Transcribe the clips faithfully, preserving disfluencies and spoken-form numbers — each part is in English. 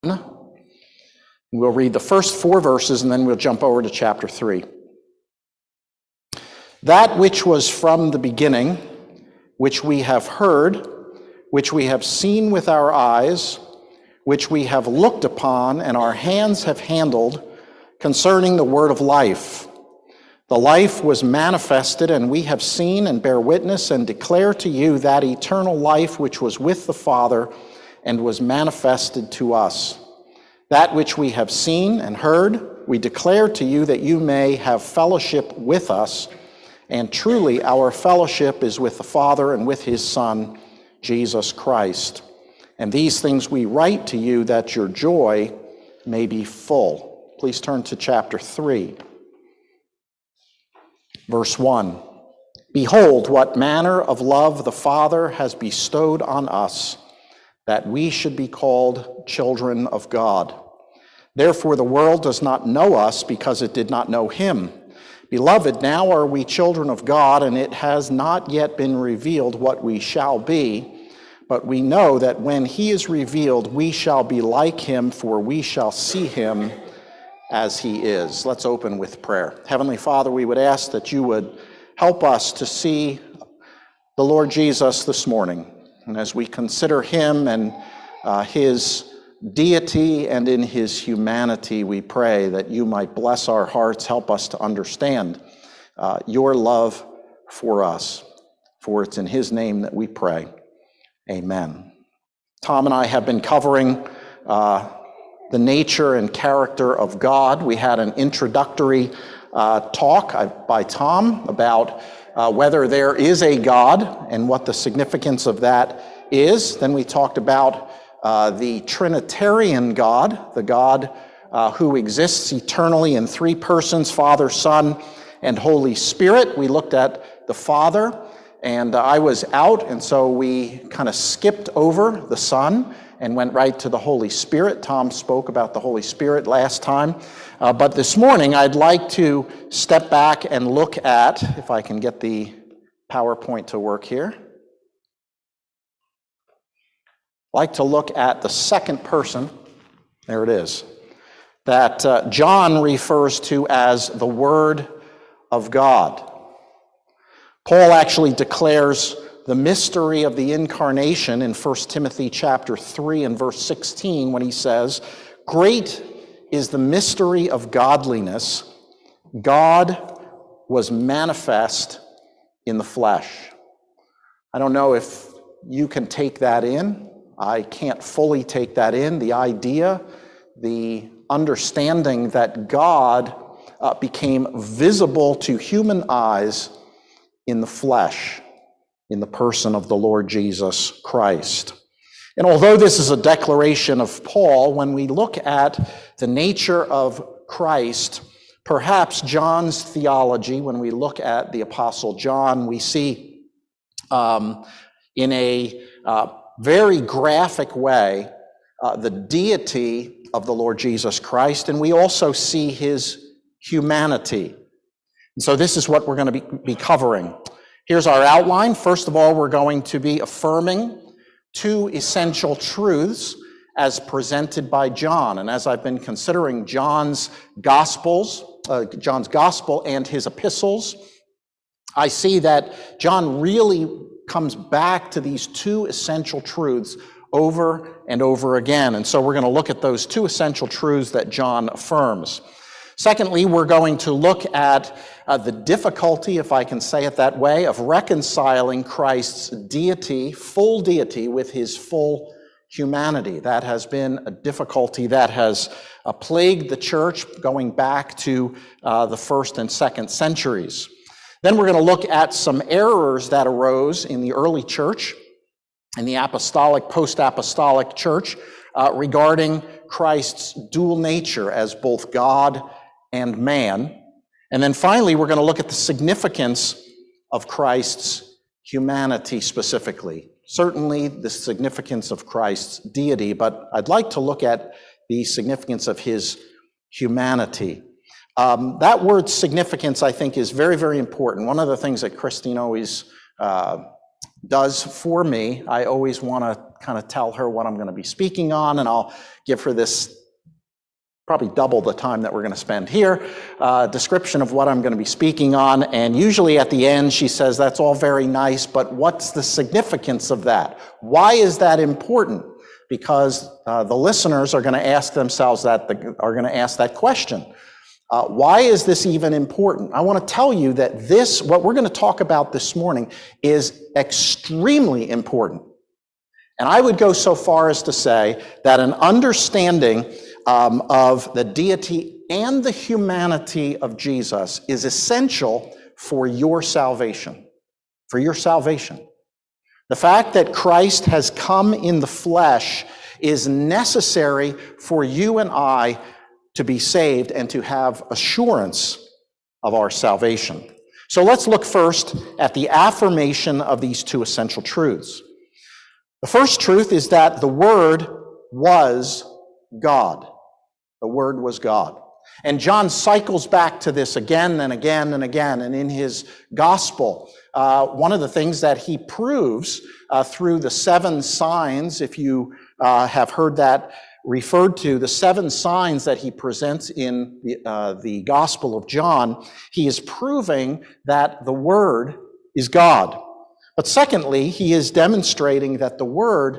We'll read the first four verses and then we'll jump over to chapter three. That which was from the beginning, which we have heard, which we have seen with our eyes, which we have looked upon and our hands have handled, concerning the word of life. The life was manifested, and we have seen and bear witness and declare to you that eternal life which was with the Father and was manifested to us. That which we have seen and heard, we declare to you that you may have fellowship with us. And truly, our fellowship is with the Father and with his Son, Jesus Christ. And these things we write to you that your joy may be full. Please turn to chapter three. Verse one, behold, what manner of love the Father has bestowed on us, that we should be called children of God. Therefore the world does not know us because it did not know him. Beloved, now are we children of God, and it has not yet been revealed what we shall be, but we know that when he is revealed, we shall be like him, for we shall see him as he is. Let's open with prayer. Heavenly Father, we would ask that you would help us to see the Lord Jesus this morning. And as we consider him and uh, his deity and in his humanity, we pray that you might bless our hearts, help us to understand uh, your love for us. For it's in his name that we pray. Amen. Tom and I have been covering uh, the nature and character of God. We had an introductory uh, talk by Tom about uh, whether there is a God and what the significance of that is. Then we talked about uh, the Trinitarian God, the God uh, who exists eternally in three persons, Father, Son, and Holy Spirit. We looked at the Father, and I was out, and so we kind of skipped over the Son and went right to the Holy Spirit. Tom spoke about the Holy Spirit last time. Uh, but this morning, I'd like to step back and look at, if I can get the PowerPoint to work here. I'd like to look at the second person, there it is, that uh, John refers to as the Word of God. Paul actually declares the mystery of the incarnation in First Timothy chapter three and verse sixteen when he says, great is the mystery of godliness. God was manifest in the flesh. I don't know if you can take that in. I can't fully take that in. The idea, the understanding that God uh, became visible to human eyes in the flesh, in the person of the Lord Jesus Christ. And although this is a declaration of Paul, when we look at the nature of Christ, perhaps John's theology, when we look at the Apostle John, we see um, in a uh, very graphic way uh, the deity of the Lord Jesus Christ, and we also see his humanity. And so this is what we're going to be, be covering. Here's our outline. First of all, we're going to be affirming two essential truths as presented by John. And as I've been considering John's Gospels, uh, John's Gospel and his epistles, I see that John really comes back to these two essential truths over and over again. And so we're going to look at those two essential truths that John affirms. Secondly, we're going to look at uh, the difficulty, if I can say it that way, of reconciling Christ's deity, full deity, with his full humanity. That has been a difficulty that has uh, plagued the church going back to uh, the first and second centuries. Then we're going to look at some errors that arose in the early church, in the apostolic, post-apostolic church, uh, regarding Christ's dual nature as both God and man. And then finally, we're going to look at the significance of Christ's humanity specifically. Certainly the significance of Christ's deity, but I'd like to look at the significance of his humanity. Um, that word significance, I think, is very, very important. One of the things that Christine always uh, does for me, I always want to kind of tell her what I'm going to be speaking on, and I'll give her this probably double the time that we're going to spend here, uh, description of what I'm going to be speaking on. And usually at the end, she says, that's all very nice, but what's the significance of that? Why is that important? Because uh, the listeners are going to ask themselves that, are going to ask that question. Uh, why is this even important? I want to tell you that this, what we're going to talk about this morning, is extremely important. And I would go so far as to say that an understanding um, of the deity and the humanity of Jesus is essential for your salvation, for your salvation. The fact that Christ has come in the flesh is necessary for you and I to be saved and to have assurance of our salvation. So let's look first at the affirmation of these two essential truths. The first truth is that the Word was God. The Word was God. And John cycles back to this again and again and again. And in his gospel, uh, one of the things that he proves uh, through the seven signs, if you uh, have heard that referred to, the seven signs that he presents in the, uh, the Gospel of John, he is proving that the Word is God. But secondly, he is demonstrating that the Word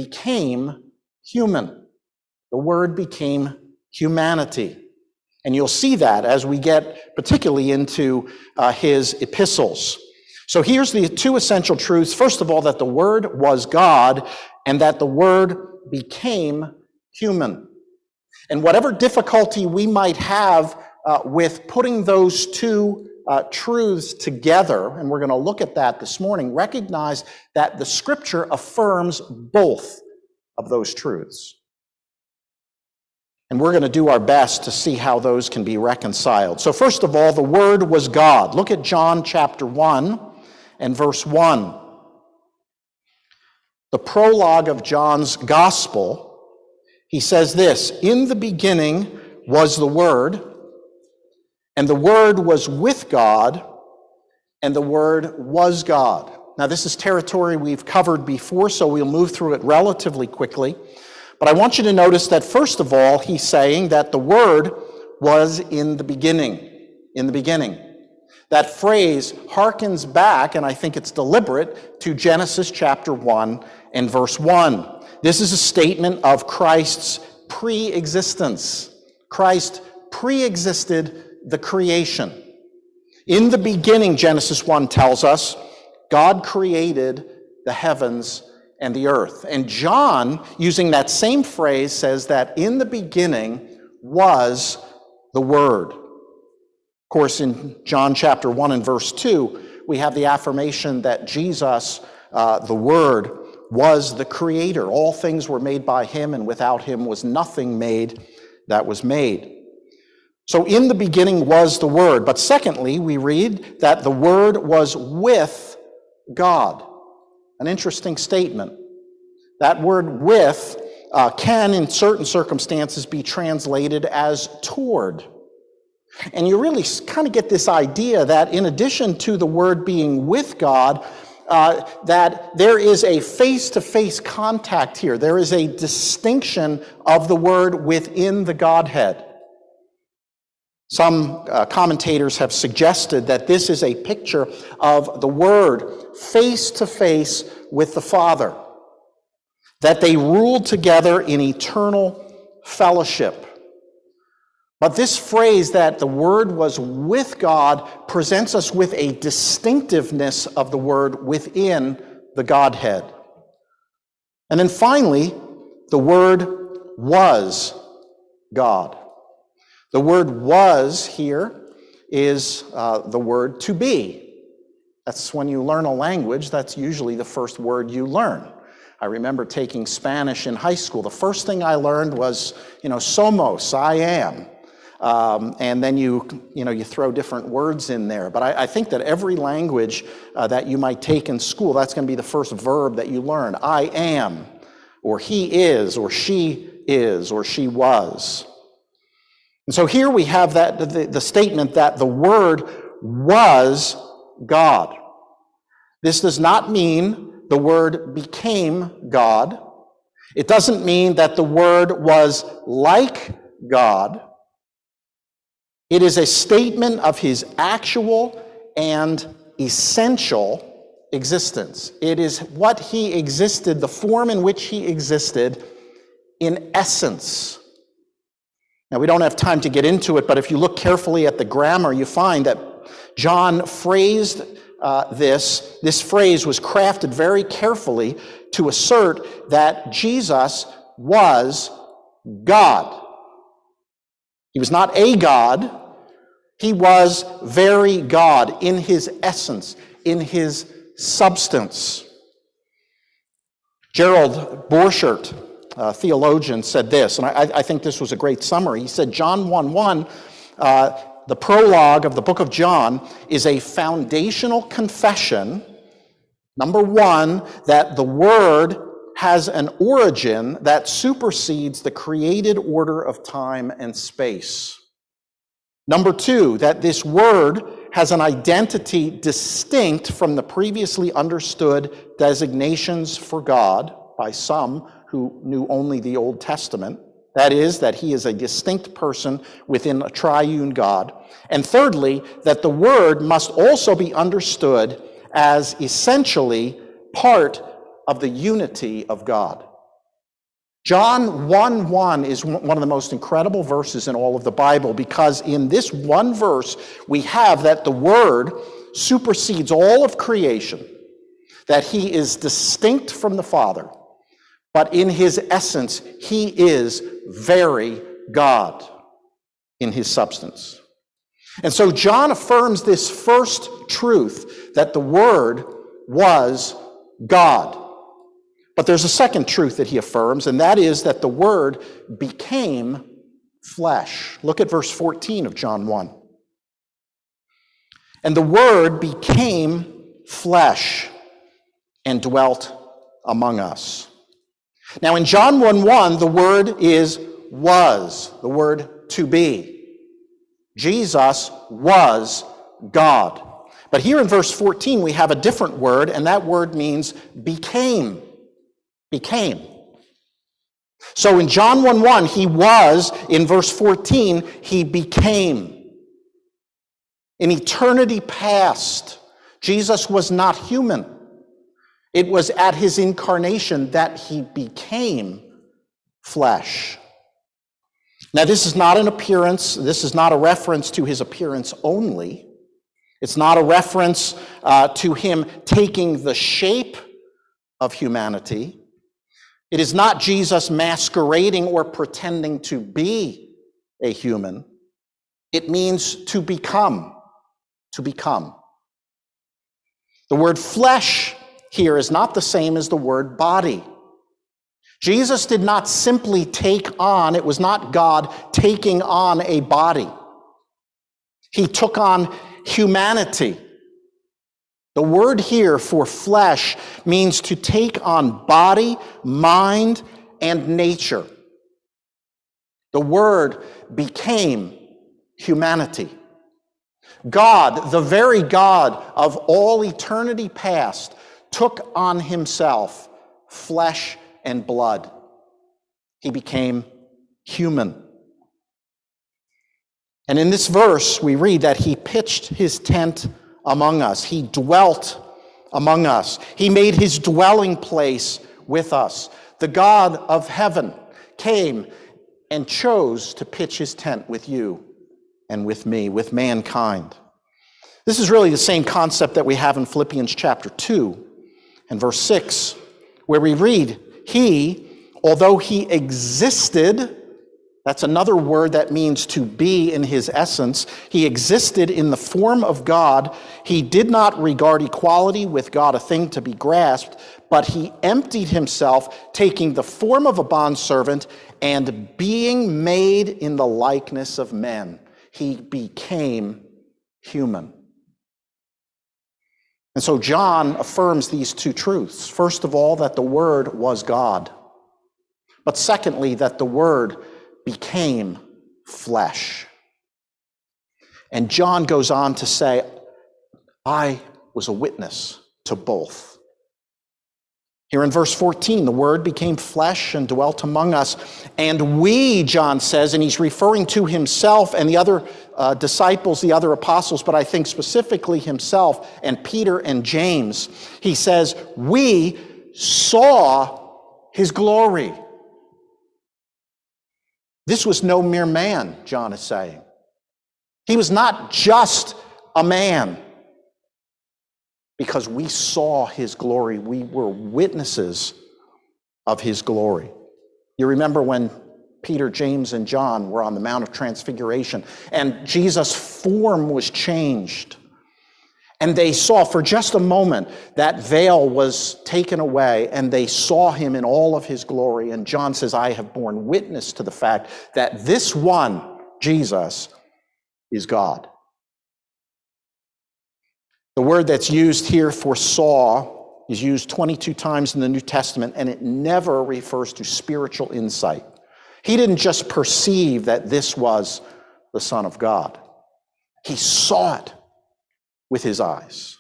became human. The Word became humanity. And you'll see that as we get particularly into uh, his epistles. So here's the two essential truths. First of all, that the Word was God and that the Word became human. And whatever difficulty we might have uh, with putting those two uh, truths together, and we're going to look at that this morning, recognize that the Scripture affirms both of those truths. And we're going to do our best to see how those can be reconciled. So first of all, the Word was God. Look at John chapter one and verse one. The prologue of John's Gospel, he says this, "In the beginning was the Word, and the Word was with God, and the Word was God." Now, this is territory we've covered before, so we'll move through it relatively quickly. But I want you to notice that, first of all, he's saying that the Word was in the beginning. In the beginning. That phrase harkens back, and I think it's deliberate, to Genesis chapter one and verse one. This is a statement of Christ's pre-existence. Christ pre-existed the creation. In the beginning, Genesis one tells us, God created the heavens and the earth. And John, using that same phrase, says that in the beginning was the Word. Of course, in John chapter one and verse two, we have the affirmation that Jesus, uh, the Word, was the Creator. All things were made by Him, and without Him was nothing made that was made. So in the beginning was the Word. But secondly, we read that the Word was with God. An interesting statement. That word with uh, can, in certain circumstances, be translated as toward. And you really kind of get this idea that in addition to the Word being with God, uh, that there is a face-to-face contact here. There is a distinction of the Word within the Godhead. Some uh, commentators have suggested that this is a picture of the Word face-to-face with the Father, that they ruled together in eternal fellowship. But this phrase that the Word was with God presents us with a distinctiveness of the Word within the Godhead. And then finally, the Word was God. The word was here is uh, the word to be. That's when you learn a language, that's usually the first word you learn. I remember taking Spanish in high school. The first thing I learned was, you know, somos, I am. Um, and then you, you know, you throw different words in there. But I, I think that every language uh, that you might take in school, that's going to be the first verb that you learn. I am, or he is, or she is, or she was. And so here we have that the, the statement that the Word was God. This does not mean the Word became God. It doesn't mean that the Word was like God. It is a statement of his actual and essential existence. It is what he existed, the form in which he existed in essence. Now, we don't have time to get into it, but if you look carefully at the grammar, you find that John phrased uh, this. This phrase was crafted very carefully to assert that Jesus was God. He was not a God. He was very God in his essence, in his substance. Gerald Borchert, a theologian, said this, and I, I think this was a great summary. He said, John one one, uh, the prologue of the book of John, is a foundational confession, number one, that the Word has an origin that supersedes the created order of time and space. Number two, that this Word has an identity distinct from the previously understood designations for God by some who knew only the Old Testament. That is, that he is a distinct person within a triune God. And thirdly, that the Word must also be understood as essentially part of the unity of God. John one one is one of the most incredible verses in all of the Bible, because in this one verse we have that the Word supersedes all of creation, that he is distinct from the Father, but in his essence he is very God in his substance. And so John affirms this first truth, that the Word was God. But there's a second truth that he affirms, and that is that the Word became flesh. Look at verse fourteen of John one. And the Word became flesh and dwelt among us. Now in John one one, the word is was, the word to be. Jesus was God. But here in verse fourteen, we have a different word, and that word means became. Became. So in John one one, he was. In verse fourteen, he became. In eternity past, Jesus was not human. It was at his incarnation that he became flesh. Now, this is not an appearance. This is not a reference to his appearance only. It's not a reference uh, to him taking the shape of humanity. It is not Jesus masquerading or pretending to be a human. It means to become, to become. The word flesh here is not the same as the word body. Jesus did not simply take on, it was not God taking on a body. He took on humanity. The word here for flesh means to take on body, mind, and nature. The word became humanity. God, the very God of all eternity past, took on himself flesh and blood. He became human. And in this verse, we read that he pitched his tent among us. He dwelt among us. He made his dwelling place with us. The God of heaven came and chose to pitch his tent with you and with me, with mankind. This is really the same concept that we have in Philippians chapter two and verse six, where we read, he, although he existed, that's another word that means to be in his essence. He existed in the form of God. He did not regard equality with God a thing to be grasped, but he emptied himself, taking the form of a bondservant and being made in the likeness of men. He became human. And so John affirms these two truths. First of all, that the Word was God. But secondly, that the Word became flesh. And John goes on to say, I was a witness to both. Here in verse fourteen, the Word became flesh and dwelt among us. And we, John says, and he's referring to himself and the other uh, disciples, the other apostles, but I think specifically himself and Peter and James. He says, we saw his glory. This was no mere man, John is saying. He was not just a man. Because we saw his glory. We were witnesses of his glory. You remember when Peter, James, and John were on the Mount of Transfiguration, and Jesus' form was changed. And they saw, for just a moment, that veil was taken away, and they saw him in all of his glory. And John says, I have borne witness to the fact that this one, Jesus, is God. The word that's used here for saw is used twenty-two times in the New Testament, and it never refers to spiritual insight. He didn't just perceive that this was the Son of God. He saw it with his eyes.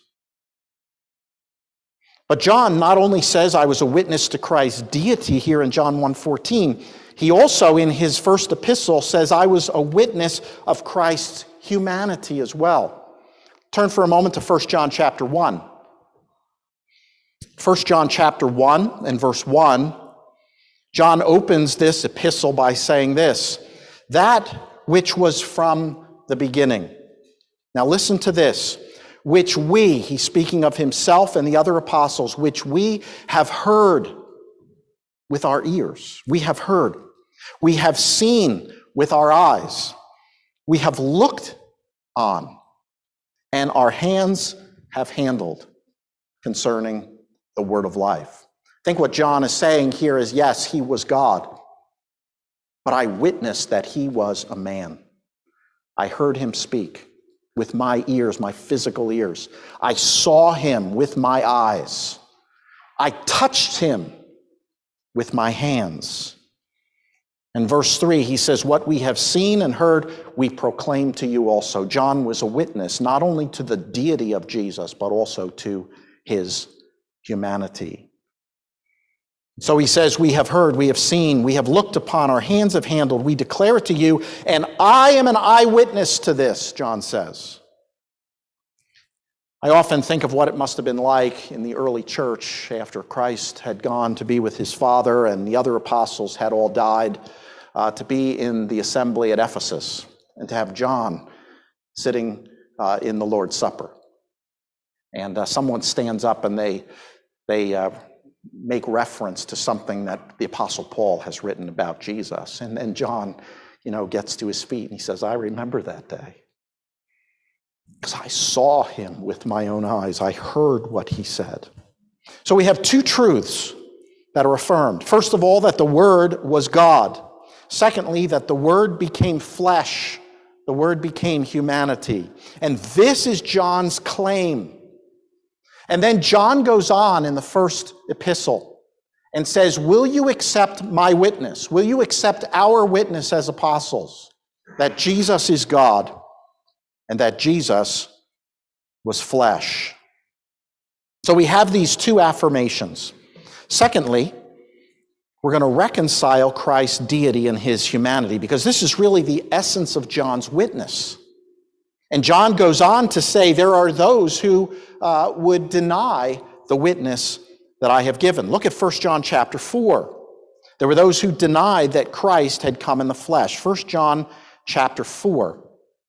But John not only says, I was a witness to Christ's deity here in John one fourteen, he also in his first epistle says, I was a witness of Christ's humanity as well. Turn for a moment to First John chapter one. First John chapter one and verse one, John opens this epistle by saying this, that which was from the beginning. Now listen to this, which we, he's speaking of himself and the other apostles, which we have heard with our ears. We have heard. We have seen with our eyes. We have looked on. And our hands have handled concerning the word of life. I think what John is saying here is, yes, he was God, but I witnessed that he was a man. I heard him speak with my ears, my physical ears. I saw him with my eyes. I touched him with my hands. In verse three, he says, what we have seen and heard, we proclaim to you also. John was a witness not only to the deity of Jesus, but also to his humanity. So he says, we have heard, we have seen, we have looked upon, our hands have handled, we declare it to you, and I am an eyewitness to this, John says. I often think of what it must have been like in the early church after Christ had gone to be with his Father and the other apostles had all died, uh, to be in the assembly at Ephesus and to have John sitting uh, in the Lord's Supper. And uh, someone stands up and they, they uh, make reference to something that the Apostle Paul has written about Jesus. And then John, you know, gets to his feet and he says, I remember that day. Because I saw him with my own eyes. I heard what he said. So we have two truths that are affirmed. First of all, that the Word was God. Secondly, that the Word became flesh. The Word became humanity. And this is John's claim. And then John goes on in the first epistle and says, will you accept my witness? Will you accept our witness as apostles that Jesus is God? And that Jesus was flesh. So we have these two affirmations. Secondly, we're going to reconcile Christ's deity and his humanity, because this is really the essence of John's witness. And John goes on to say there are those who uh, would deny the witness that I have given. Look at First John chapter four. There were those who denied that Christ had come in the flesh. First John chapter four.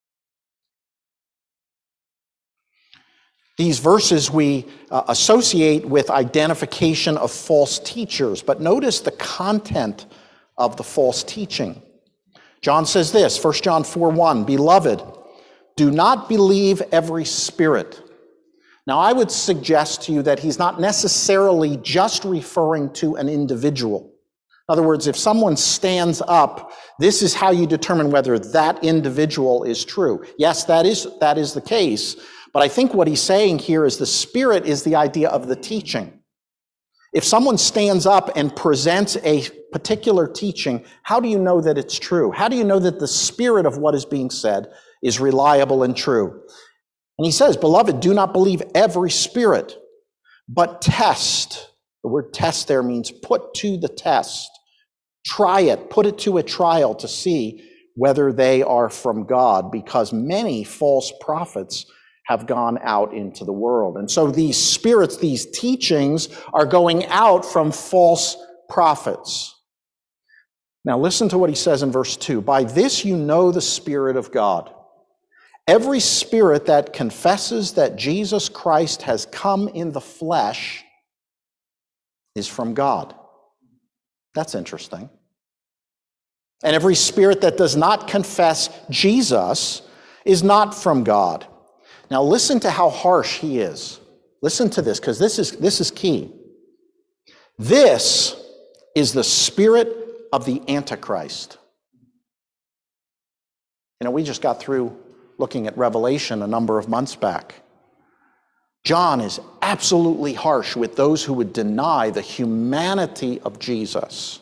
These verses we uh, associate with identification of false teachers, but notice the content of the false teaching. John says this, First John four one, Beloved, do not believe every spirit. Now I would suggest to you that he's not necessarily just referring to an individual. In other words, if someone stands up, this is how you determine whether that individual is true. Yes, that is, that is the case. But I think what he's saying here is the spirit is the idea of the teaching. If someone stands up and presents a particular teaching, how do you know that it's true? How do you know that the spirit of what is being said is reliable and true? And he says, Beloved, do not believe every spirit, but test The word test there means put to the test. Try it, put it to a trial to see whether they are from God, because many false prophets have gone out into the world. And so these spirits, these teachings are going out from false prophets. Now listen to what he says in verse two. By this you know the Spirit of God. Every spirit that confesses that Jesus Christ has come in the flesh is from God. That's interesting. And every spirit that does not confess Jesus is not from God. Now listen to how harsh he is. Listen to this, because this is, this is key. This is the spirit of the Antichrist. You know, we just got through looking at Revelation a number of months back. John is absolutely harsh with those who would deny the humanity of Jesus.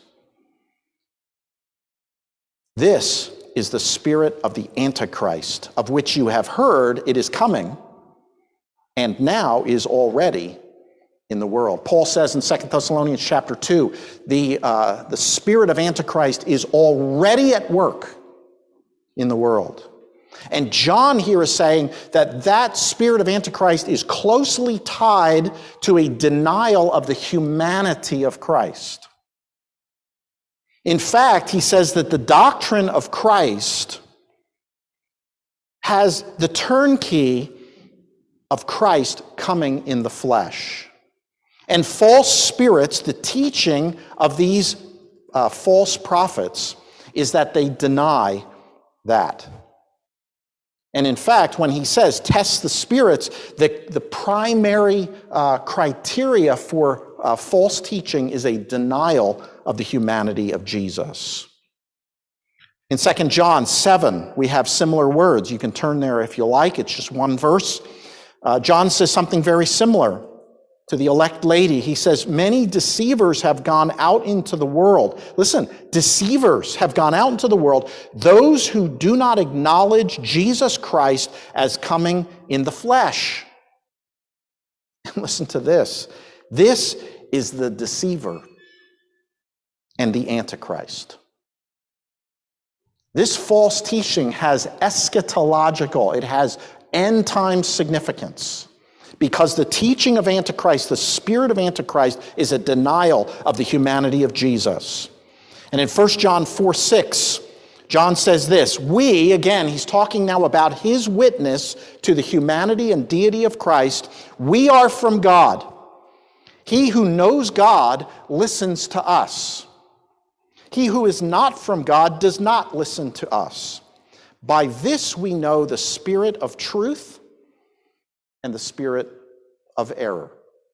This is the spirit of the Antichrist, of which you have heard it is coming, and now is already in the world. Paul says in Second Thessalonians chapter two, the, uh, the spirit of Antichrist is already at work in the world. And John here is saying that that spirit of Antichrist is closely tied to a denial of the humanity of Christ. In fact, he says that the doctrine of Christ has the turnkey of Christ coming in the flesh. And false spirits, the teaching of these uh, false prophets is that they deny that. And in fact, when he says test the spirits, the, the primary uh, criteria for uh, false teaching is a denial of the humanity of Jesus. In Second John seven, we have similar words. You can turn there if you like. It's just one verse. Uh, John says something very similar to the elect lady. He says, many deceivers have gone out into the world. Listen, deceivers have gone out into the world, those who do not acknowledge Jesus Christ as coming in the flesh. And listen to this. This is the deceiver and the Antichrist. This false teaching has eschatological, it has end time significance. Because the teaching of Antichrist, the spirit of Antichrist, is a denial of the humanity of Jesus. And in First John four six, John says this, we, again, he's talking now about his witness to the humanity and deity of Christ, we are from God. He who knows God listens to us. He who is not from God does not listen to us. By this we know the spirit of truth and the spirit of error.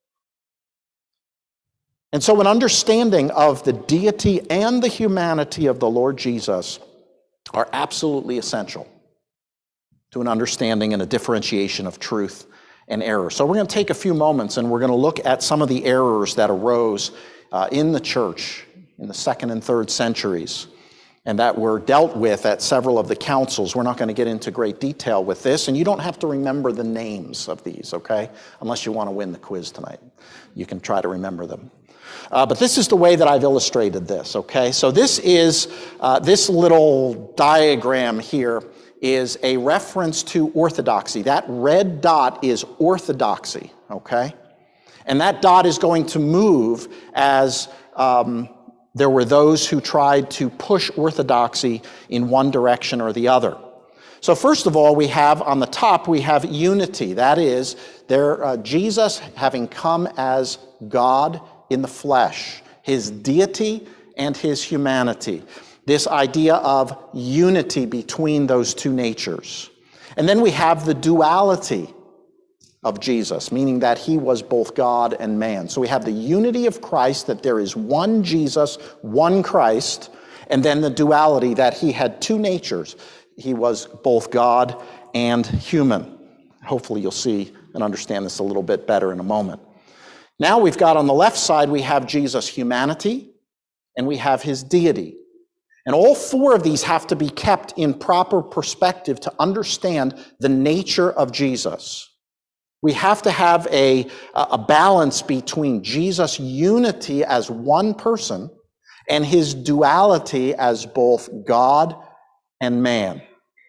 And so an understanding of the deity and the humanity of the Lord Jesus are absolutely essential to an understanding and a differentiation of truth and error. So we're going to take a few moments and we're going to look at some of the errors that arose uh, in the church in the second and third centuries, and that were dealt with at several of the councils. We're not going to get into great detail with this, and you don't have to remember the names of these, okay? Unless you want to win the quiz tonight. You can try to remember them. Uh, but this is the way that I've illustrated this, okay? So this is, uh, this little diagram here is a reference to orthodoxy. That red dot is orthodoxy, okay? And that dot is going to move as um, there were those who tried to push orthodoxy in one direction or the other. So first of all, we have on the top, we have unity. That is, there, uh, Jesus having come as God in the flesh, his deity and his humanity. This idea of unity between those two natures. And then we have the duality of Jesus, meaning that he was both God and man. So we have the unity of Christ, that there is one Jesus, one Christ, and then the duality that he had two natures. He was both God and human. Hopefully you'll see and understand this a little bit better in a moment. Now we've got on the left side, we have Jesus' humanity, and we have his deity. And all four of these have to be kept in proper perspective to understand the nature of Jesus. We have to have a, a balance between Jesus' unity as one person and his duality as both God and man.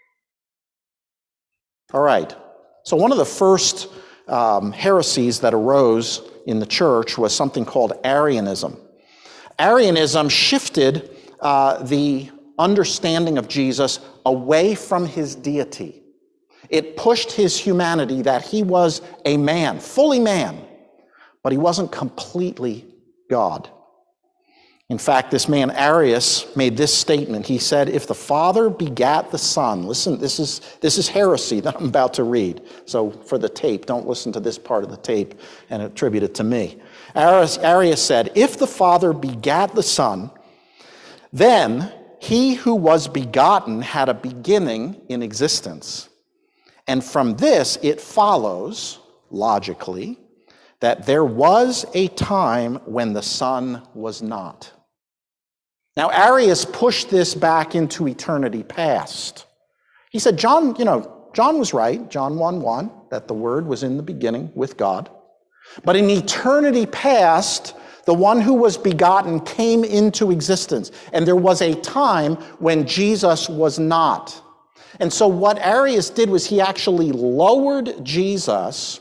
All right. So one of the first um, heresies that arose in the church was something called Arianism. Arianism shifted uh, the understanding of Jesus away from his deity. It pushed his humanity, that he was a man, fully man, but he wasn't completely God. In fact, this man Arius made this statement. He said, if the Father begat the Son, listen, this is, this is heresy that I'm about to read. So for the tape, don't listen to this part of the tape and attribute it to me. Arius, Arius said, if the Father begat the Son, then he who was begotten had a beginning in existence. And from this, it follows, logically, that there was a time when the Son was not. Now, Arius pushed this back into eternity past. He said, John, you know, John was right, John one one, that the Word was in the beginning with God. But in eternity past, the one who was begotten came into existence. And there was a time when Jesus was not. And so what Arius did was he actually lowered Jesus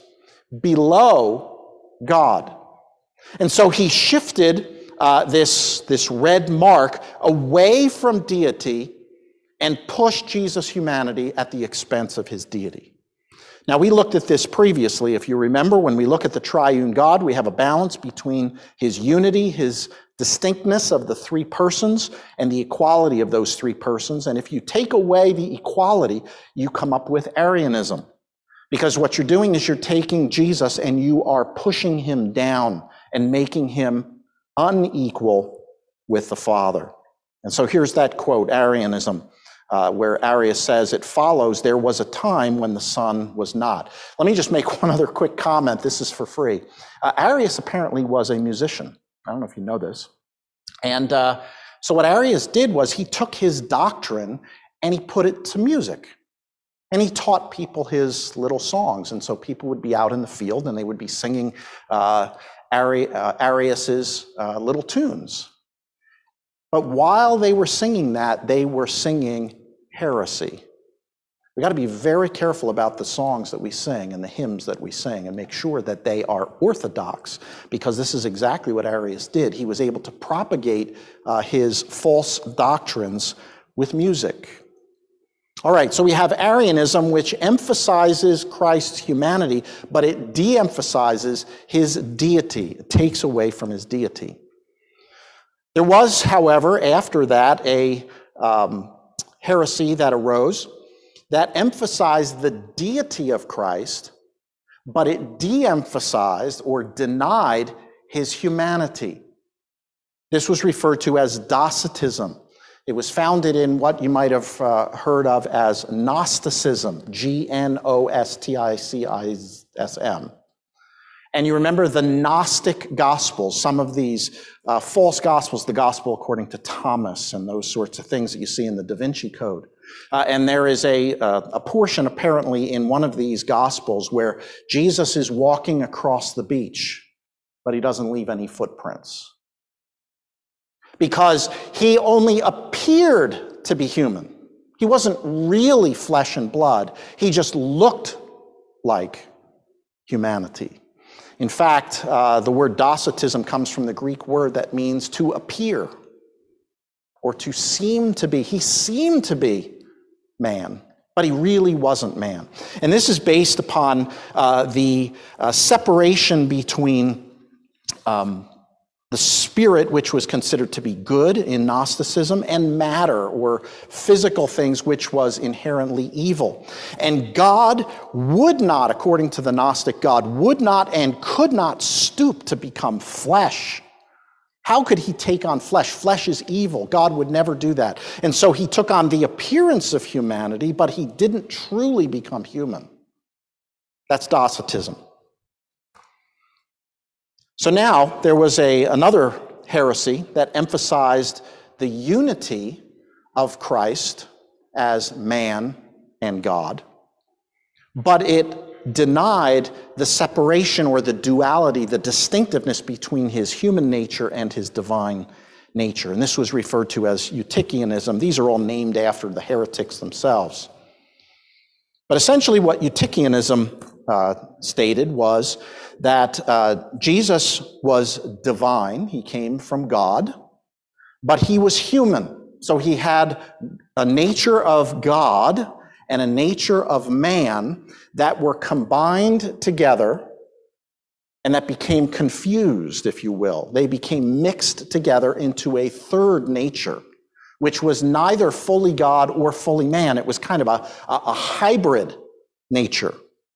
below God. And so he shifted uh, this, this red mark away from deity and pushed Jesus' humanity at the expense of his deity. Now, we looked at this previously. If you remember, when we look at the triune God, we have a balance between his unity, his distinctness of the three persons, and the equality of those three persons. And if you take away the equality, you come up with Arianism. Because what you're doing is you're taking Jesus and you are pushing him down and making him unequal with the Father. And so here's that quote, Arianism, uh, where Arius says, it follows there was a time when the Son was not. Let me just make one other quick comment. This is for free. Uh, Arius apparently was a musician. I don't know if you know this. And uh, so what Arius did was he took his doctrine and he put it to music. And he taught people his little songs. And so people would be out in the field and they would be singing uh, Ari, uh, Arius's uh, little tunes. But while they were singing that, they were singing heresy. We got to be very careful about the songs that we sing and the hymns that we sing and make sure that they are orthodox, because this is exactly what Arius did. He was able to propagate uh, his false doctrines with music. All right, so we have Arianism, which emphasizes Christ's humanity, but it de-emphasizes his deity. It takes away from his deity. There was, however, after that, a um, heresy that arose that emphasized the deity of Christ, but it de-emphasized or denied his humanity. This was referred to as Docetism. It was founded in what you might have uh, heard of as Gnosticism, G N O S T I C I S M. And you remember the Gnostic Gospels, some of these uh, false Gospels, the Gospel according to Thomas and those sorts of things that you see in the Da Vinci Code. Uh, and there is a, uh, a portion apparently in one of these Gospels where Jesus is walking across the beach, but he doesn't leave any footprints. Because he only appeared to be human. He wasn't really flesh and blood. He just looked like humanity. In fact, uh, the word Docetism comes from the Greek word that means to appear or to seem to be. He seemed to be man, but he really wasn't man. And this is based upon uh, the uh, separation between um, the spirit, which was considered to be good in Gnosticism, and matter, or physical things, which was inherently evil. And God would not, according to the Gnostic God, would not and could not stoop to become flesh. How could he take on flesh? Flesh is evil. God would never do that. And so he took on the appearance of humanity, but he didn't truly become human. That's Docetism. So now there was a, another heresy that emphasized the unity of Christ as man and God, but it denied the separation or the duality, the distinctiveness between his human nature and his divine nature. And this was referred to as Eutychianism. These are all named after the heretics themselves. But essentially what Eutychianism uh, stated was that uh, Jesus was divine. He came from God, but he was human. So he had a nature of God and a nature of man that were combined together and that became confused, if you will. They became mixed together into a third nature, which was neither fully God or fully man. It was kind of a, a, a hybrid nature.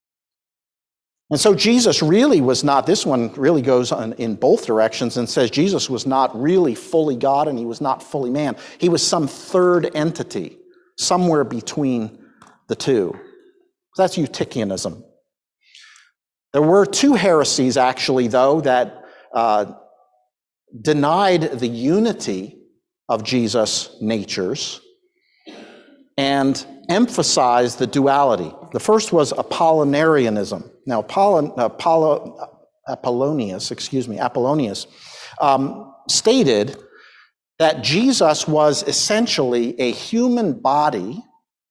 And so Jesus really was not, this one really goes on in both directions and says Jesus was not really fully God and he was not fully man. He was some third entity, somewhere between the two. So that's Eutychianism. There were two heresies, actually, though, that uh, denied the unity of Jesus' natures and emphasized the duality. The first was Apollinarianism. Now, Apollon, Apollo, Apollonius, excuse me, Apollonius, um, stated that Jesus was essentially a human body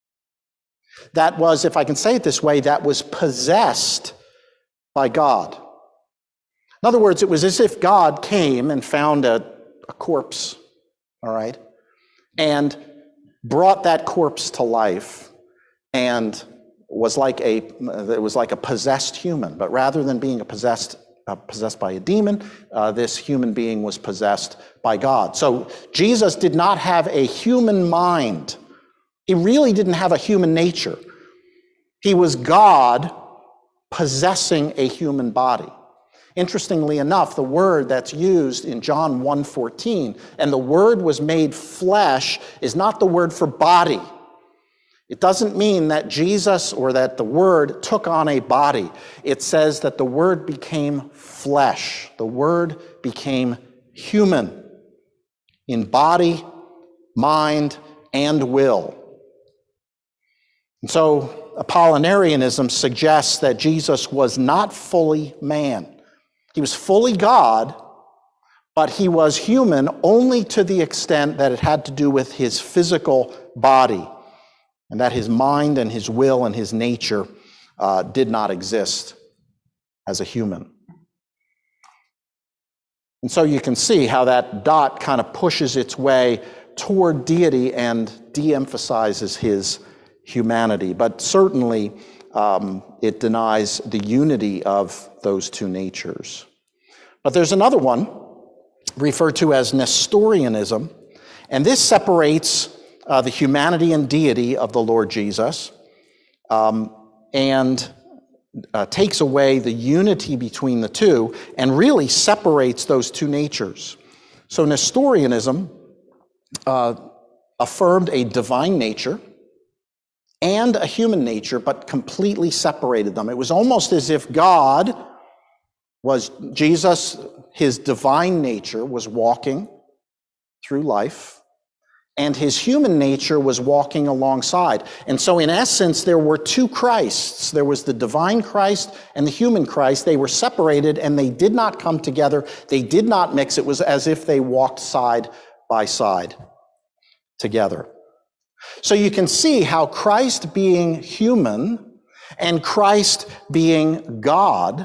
that was, if I can say it this way, that was possessed by God. In other words, it was as if God came and found a, a corpse, all right, and brought that corpse to life and was like a, it was like a possessed human. But rather than being a possessed, uh, possessed by a demon, uh, this human being was possessed by God. So Jesus did not have a human mind. He really didn't have a human nature. He was God possessing a human body. Interestingly enough, the word that's used in John one fourteen, and the word was made flesh, is not the word for body. It doesn't mean that Jesus or that the word took on a body. It says that the word became flesh. The word became human in body, mind, and will. And so Apollinarianism suggests that Jesus was not fully man. He was fully God, but he was human only to the extent that it had to do with his physical body, and that his mind and his will and his nature uh, did not exist as a human. And so you can see how that dot kind of pushes its way toward deity and de-emphasizes his humanity. But certainly um, it denies the unity of those two natures. But there's another one referred to as Nestorianism, and this separates uh, the humanity and deity of the Lord Jesus um, and uh, takes away the unity between the two and really separates those two natures. So Nestorianism uh, affirmed a divine nature and a human nature, but completely separated them. It was almost as if God was, Jesus, his divine nature was walking through life, and his human nature was walking alongside. And so in essence, there were two Christs. There was the divine Christ and the human Christ. They were separated and they did not come together. They did not mix. It was as if they walked side by side together. So you can see how Christ being human and Christ being God,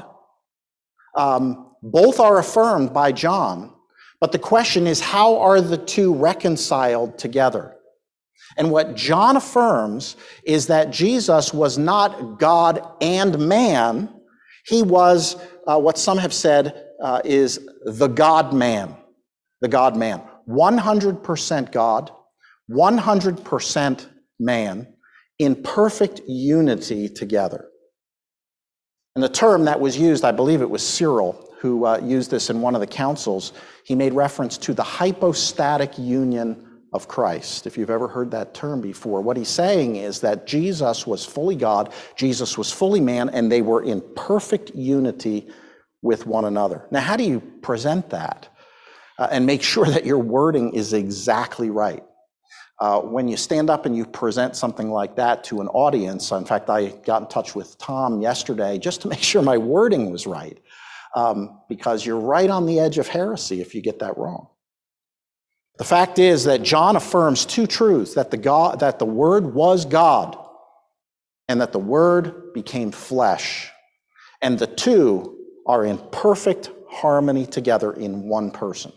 um, both are affirmed by John. But the question is, how are the two reconciled together? And what John affirms is that Jesus was not God and man. He was uh, what some have said uh, is the God-man, the God-man, one hundred percent God, one hundred percent man, in perfect unity together. And the term that was used, I believe it was Cyril, who uh, used this in one of the councils. He made reference to the hypostatic union of Christ. If you've ever heard that term before, what he's saying is that Jesus was fully God, Jesus was fully man, and they were in perfect unity with one another. Now, how do you present that uh, and make sure that your wording is exactly right? Uh, when you stand up and you present something like that to an audience, in fact, I got in touch with Tom yesterday just to make sure my wording was right, um, because you're right on the edge of heresy if you get that wrong. The fact is that John affirms two truths, that the, God, that the Word was God and that the Word became flesh. And the two are in perfect harmony together in one person.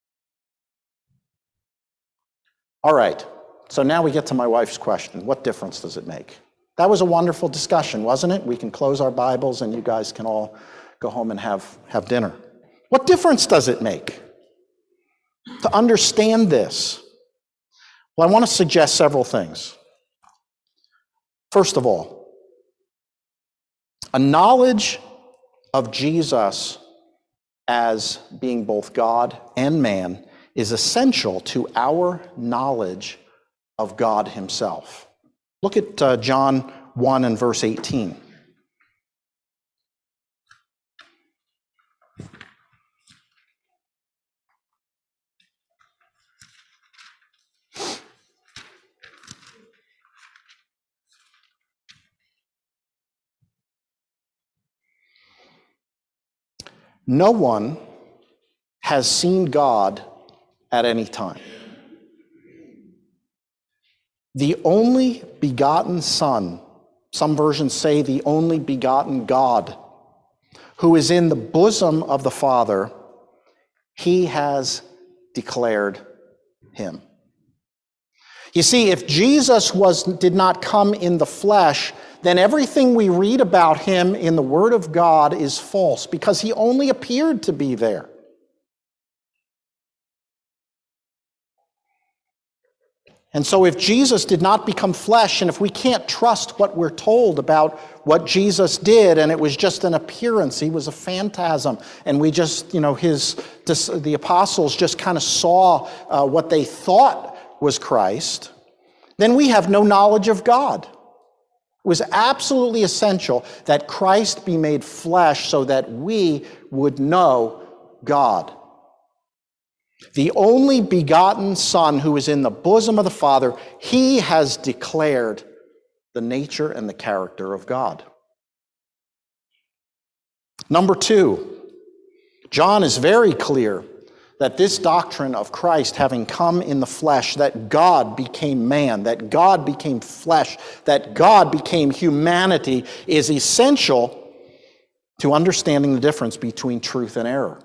All right, so now we get to my wife's question. What difference does it make? That was a wonderful discussion, wasn't it? We can close our Bibles and you guys can all go home and have, have dinner. What difference does it make to understand this? Well, I want to suggest several things. First of all, a knowledge of Jesus as being both God and man is essential to our knowledge of God himself. Look at uh, John one and verse eighteen. No one has seen God at any time. The only begotten Son, some versions say the only begotten God, who is in the bosom of the Father, he has declared him. You see, if Jesus was, did not come in the flesh, then everything we read about him in the Word of God is false, because he only appeared to be there. And so if Jesus did not become flesh, and if we can't trust what we're told about what Jesus did, and it was just an appearance, he was a phantasm, and we just, you know, his, the apostles just kind of saw uh, what they thought was Christ, then we have no knowledge of God. It was absolutely essential that Christ be made flesh so that we would know God. The only begotten Son who is in the bosom of the Father, he has declared the nature and the character of God. Number two, John is very clear that this doctrine of Christ having come in the flesh, that God became man, that God became flesh, that God became humanity, is essential to understanding the difference between truth and error.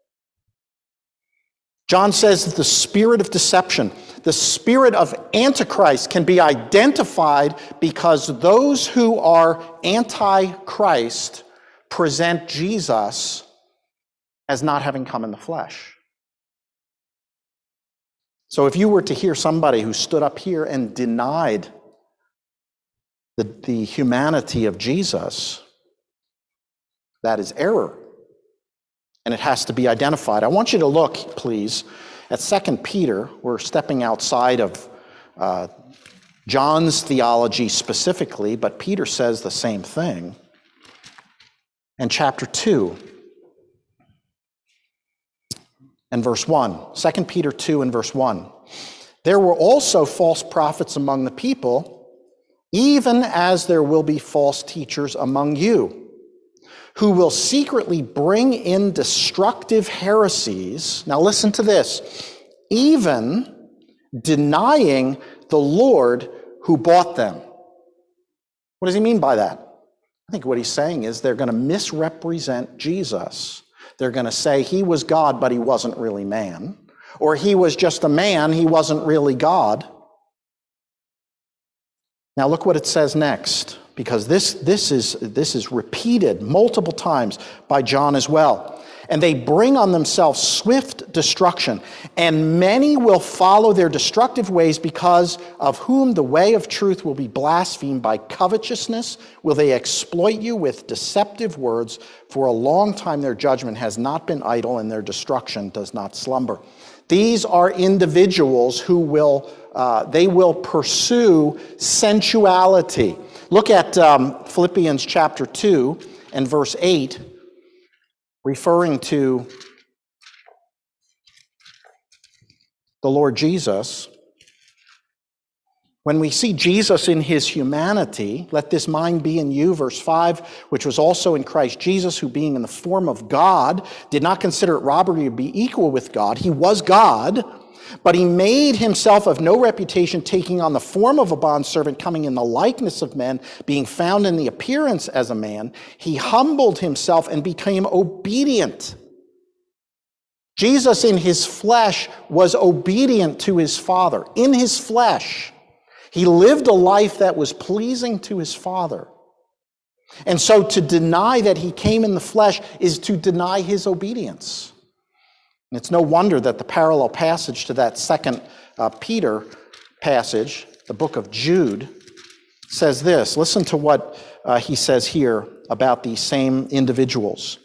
John says that the spirit of deception, the spirit of Antichrist, can be identified because those who are anti-Christ present Jesus as not having come in the flesh. So if you were to hear somebody who stood up here and denied the, the humanity of Jesus, that is error. And it has to be identified. I want you to look, please, at Second Peter. We're stepping outside of uh, John's theology specifically, but Peter says the same thing. And chapter two and verse one. Second Peter two and verse one. There were also false prophets among the people, even as there will be false teachers among you, who will secretly bring in destructive heresies. Now listen to this. Even denying the Lord who bought them. What does he mean by that? I think what he's saying is they're going to misrepresent Jesus. They're going to say he was God, but he wasn't really man. Or he was just a man, he wasn't really God. Now look what it says next. Because this, this, is, this is repeated multiple times by John as well. And they bring on themselves swift destruction, and many will follow their destructive ways, because of whom the way of truth will be blasphemed. By covetousness will they exploit you with deceptive words. For a long time their judgment has not been idle, and their destruction does not slumber. These are individuals who will, uh, they will pursue sensuality. Look at um, Philippians chapter two and verse eight, referring to the Lord Jesus. When we see Jesus in his humanity, let this mind be in you, verse five, which was also in Christ Jesus, who being in the form of God, did not consider it robbery to be equal with God. He was God, but he made himself of no reputation, taking on the form of a bondservant, coming in the likeness of men, being found in the appearance as a man. He humbled himself and became obedient. Jesus in his flesh was obedient to his Father. In his flesh, he lived a life that was pleasing to his Father. And so to deny that he came in the flesh is to deny his obedience. And it's no wonder that the parallel passage to that second uh, Peter passage, the book of Jude, says this. Listen to what uh, he says here about these same individuals.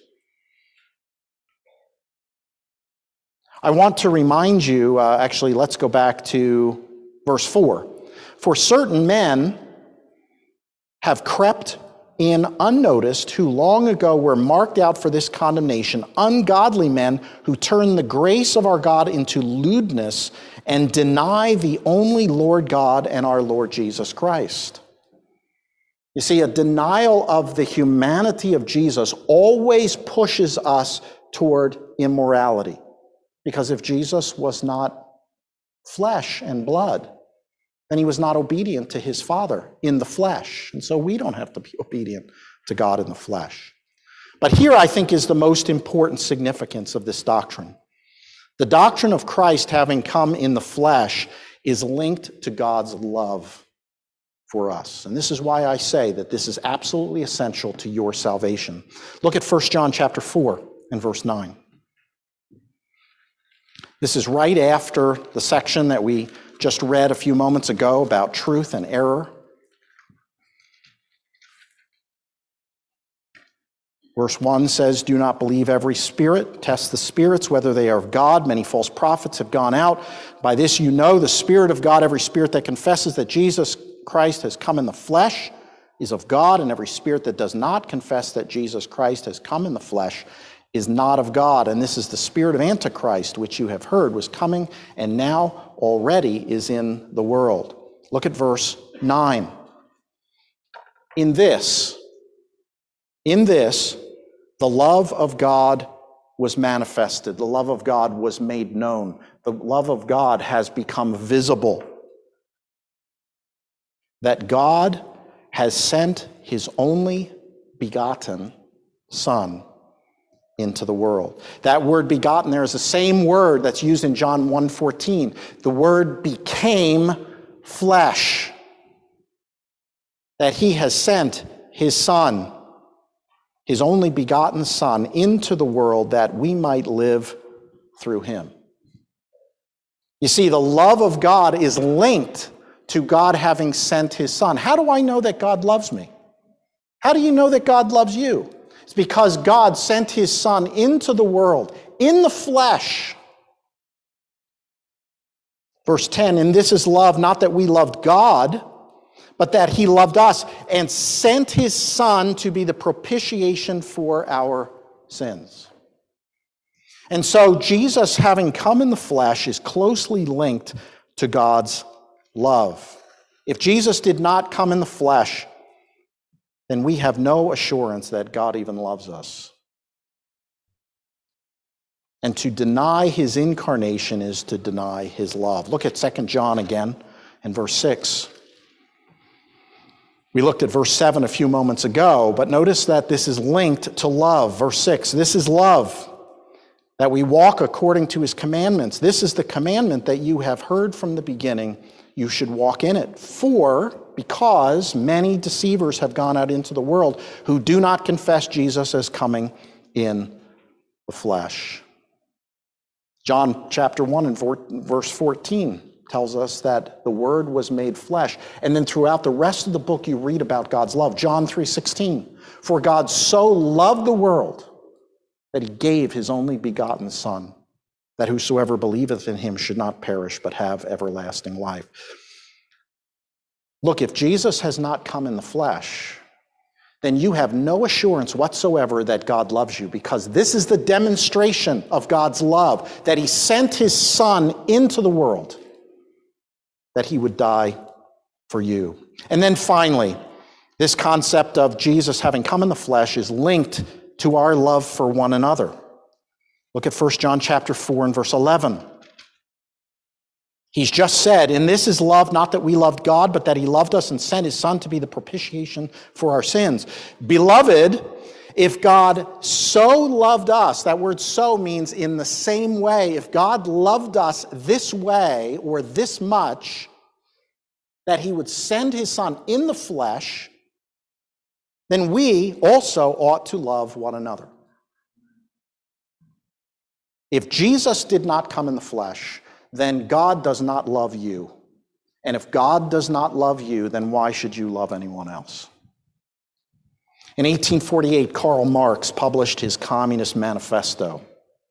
I want to remind you, uh, actually, let's go back to verse four. For certain men have crept in unnoticed, who long ago were marked out for this condemnation, ungodly men who turn the grace of our God into lewdness and deny the only Lord God and our Lord Jesus Christ. You see, a denial of the humanity of Jesus always pushes us toward immorality. Because if Jesus was not flesh and blood, then he was not obedient to his Father in the flesh. And so we don't have to be obedient to God in the flesh. But here, I think, is the most important significance of this doctrine. The doctrine of Christ having come in the flesh is linked to God's love for us. And this is why I say that this is absolutely essential to your salvation. Look at First John chapter four and verse nine. This is right after the section that we just read a few moments ago about truth and error. Verse one says, do not believe every spirit. Test the spirits, whether they are of God. Many false prophets have gone out. By this you know the Spirit of God. Every spirit that confesses that Jesus Christ has come in the flesh is of God, and every spirit that does not confess that Jesus Christ has come in the flesh is not of God. And this is the spirit of Antichrist, which you have heard was coming and now already is in the world. Look at verse nine. In this, in this, the love of God was manifested. The love of God was made known. The love of God has become visible. That God has sent his only begotten Son into the world. That word begotten there is the same word that's used in John one fourteen. The word became flesh. That he has sent his Son, his only begotten Son, into the world that we might live through him. You see, the love of God is linked to God having sent his Son. How do I know that God loves me? How do you know that God loves you? It's because God sent his Son into the world, in the flesh. Verse ten, and this is love, not that we loved God, but that he loved us and sent his Son to be the propitiation for our sins. And so Jesus, having come in the flesh, is closely linked to God's love. If Jesus did not come in the flesh, then we have no assurance that God even loves us. And to deny his incarnation is to deny his love. Look at Second John again in verse six. We looked at verse seven a few moments ago, but notice that this is linked to love. Verse six, this is love, that we walk according to his commandments. This is the commandment that you have heard from the beginning. You should walk in it. For, because many deceivers have gone out into the world who do not confess Jesus as coming in the flesh. John chapter one and verse fourteen tells us that the Word was made flesh. And then throughout the rest of the book you read about God's love. John three sixteen, for God so loved the world that he gave his only begotten Son, that whosoever believeth in him should not perish but have everlasting life. Look, if Jesus has not come in the flesh, then you have no assurance whatsoever that God loves you, because this is the demonstration of God's love, that he sent his Son into the world, that he would die for you. And then finally, this concept of Jesus having come in the flesh is linked to our love for one another. Look at First John chapter four and verse eleven. He's just said, "In this is love, not that we loved God, but that he loved us and sent his Son to be the propitiation for our sins. Beloved, if God so loved us," that word so means in the same way, if God loved us this way or this much, that he would send his Son in the flesh, then we also ought to love one another. If Jesus did not come in the flesh, then God does not love you. And if God does not love you, then why should you love anyone else? In eighteen forty-eight, Karl Marx published his Communist Manifesto.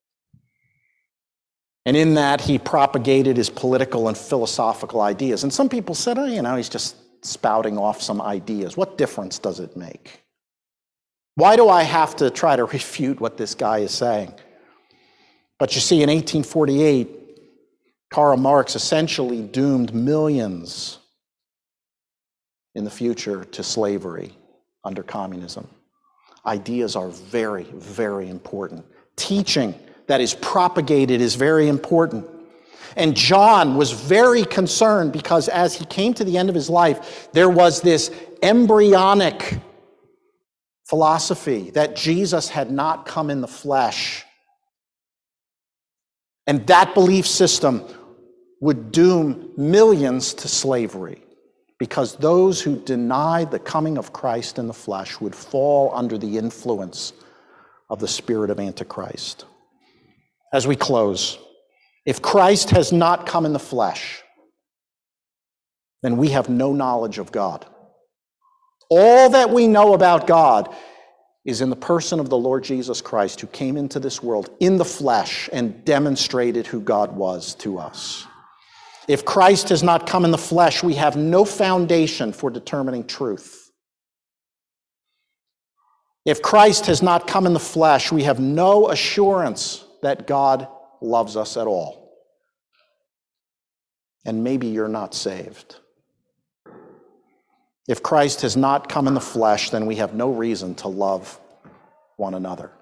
And in that, he propagated his political and philosophical ideas. And some people said, oh, you know, he's just spouting off some ideas. What difference does it make? Why do I have to try to refute what this guy is saying? But you see, in eighteen forty-eight, Karl Marx essentially doomed millions in the future to slavery under communism. Ideas are very, very important. Teaching that is propagated is very important. And John was very concerned because as he came to the end of his life, there was this embryonic philosophy that Jesus had not come in the flesh. And that belief system would doom millions to slavery because those who denied the coming of Christ in the flesh would fall under the influence of the spirit of Antichrist. As we close, if Christ has not come in the flesh, then we have no knowledge of God. All that we know about God is in the person of the Lord Jesus Christ, who came into this world in the flesh and demonstrated who God was to us. If Christ has not come in the flesh, we have no foundation for determining truth. If Christ has not come in the flesh, we have no assurance that God loves us at all. And maybe you're not saved. If Christ has not come in the flesh, then we have no reason to love one another.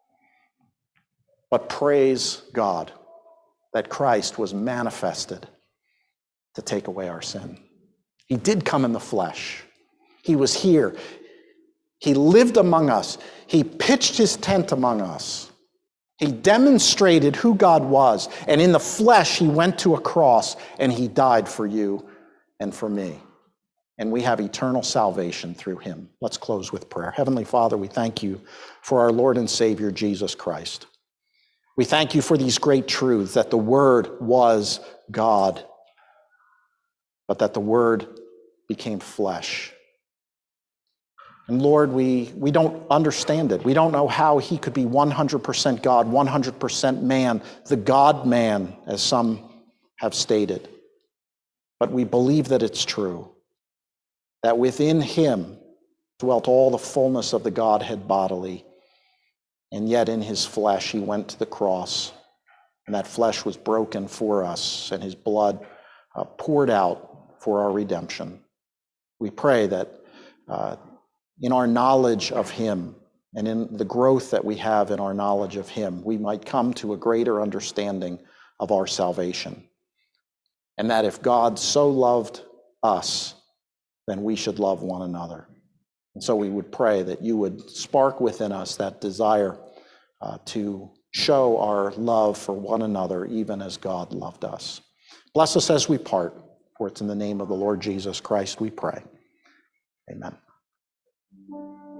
But praise God that Christ was manifested to take away our sin. He did come in the flesh. He was here. He lived among us. He pitched his tent among us. He demonstrated who God was. And in the flesh, he went to a cross and he died for you and for me. And we have eternal salvation through him. Let's close with prayer. Heavenly Father, we thank you for our Lord and Savior, Jesus Christ. We thank you for these great truths, that the Word was God, but that the Word became flesh. And Lord, we, we don't understand it. We don't know how he could be one hundred percent God, one hundred percent man, the God-man, as some have stated. But we believe that it's true, that within him dwelt all the fullness of the Godhead bodily, and yet in his flesh he went to the cross, and that flesh was broken for us, and his blood uh, poured out for our redemption. We pray that uh, in our knowledge of him and in the growth that we have in our knowledge of him, we might come to a greater understanding of our salvation. And that if God so loved us, then we should love one another. And so we would pray that you would spark within us that desire uh, to show our love for one another, even as God loved us. Bless us as we part, for it's in the name of the Lord Jesus Christ we pray. Amen.